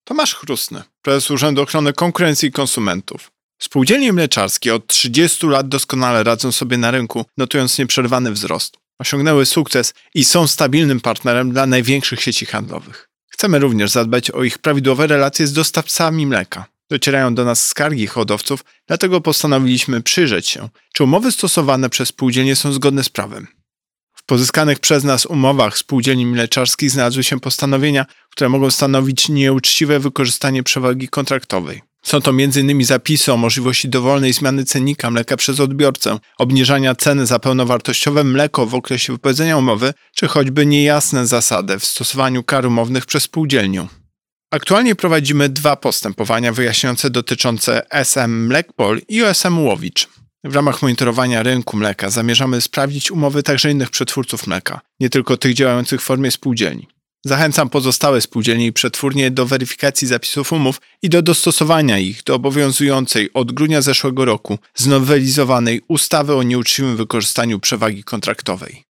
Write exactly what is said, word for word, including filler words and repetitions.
Tomasz Chrustny, prezes Urzędu Ochrony Konkurencji i Konsumentów. Spółdzielnie mleczarskie od trzydziestu lat doskonale radzą sobie na rynku, notując nieprzerwany wzrost. Osiągnęły sukces i są stabilnym partnerem dla największych sieci handlowych. Chcemy również zadbać o ich prawidłowe relacje z dostawcami mleka. Docierają do nas skargi hodowców, dlatego postanowiliśmy przyjrzeć się, czy umowy stosowane przez spółdzielnie są zgodne z prawem. W pozyskanych przez nas umowach spółdzielni mleczarskich znalazły się postanowienia, które mogą stanowić nieuczciwe wykorzystanie przewagi kontraktowej. Są to między innymi zapisy o możliwości dowolnej zmiany cennika mleka przez odbiorcę, obniżania ceny za pełnowartościowe mleko w okresie wypowiedzenia umowy, czy choćby niejasne zasady w stosowaniu kar umownych przez spółdzielnię. Aktualnie prowadzimy dwa postępowania wyjaśniające dotyczące S M Mlekpol i O S M Łowicz. W ramach monitorowania rynku mleka zamierzamy sprawdzić umowy także innych przetwórców mleka, nie tylko tych działających w formie spółdzielni. Zachęcam pozostałe spółdzielnie i przetwórnie do weryfikacji zapisów umów i do dostosowania ich do obowiązującej od grudnia zeszłego roku znowelizowanej ustawy o nieuczciwym wykorzystaniu przewagi kontraktowej.